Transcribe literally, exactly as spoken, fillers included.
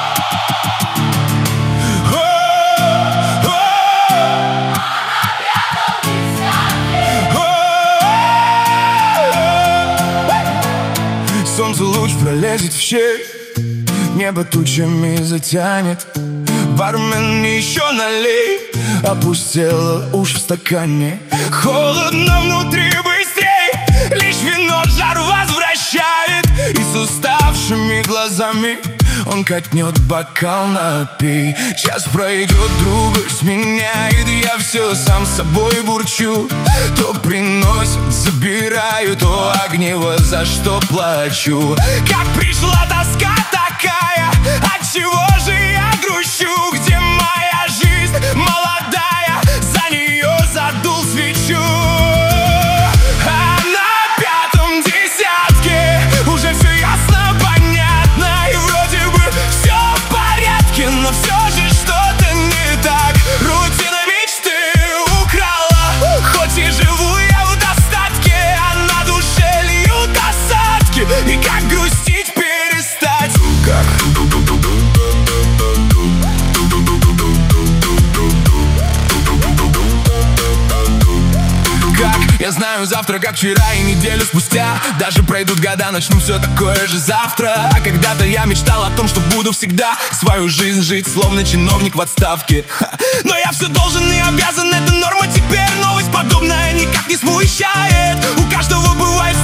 Солнце луч пролезет в щель, небо тучами затянет. Бармен, еще налей, опустела уж в стакане. Холодно внутри, быстрей, лишь вино жар возвращает. И с уставшими глазами он катнет бокал, напей. Час пройдет, друга сменяет. Я все сам с собой бурчу. То приносят, забираю, то огнево, за что плачу. Как пришла тоска такая, отчего же я грущу? Где моя жизнь молодая, за нее задул свечу. А на пятом десятке уже все ясно, понятно. И вроде бы все в порядке, но все же что-то не так. Рутина мечты украла, хоть и живу я в достатке, а на душе льют осадки. И как грустить перестать? Как? Я знаю завтра, как вчера и неделю спустя. Даже пройдут года, начну все такое же завтра. А когда-то я мечтал о том, что буду всегда свою жизнь жить, словно чиновник в отставке. Ха. Но я все должен и обязан, это норма теперь. Новость подобная никак не смущает. У каждого бывает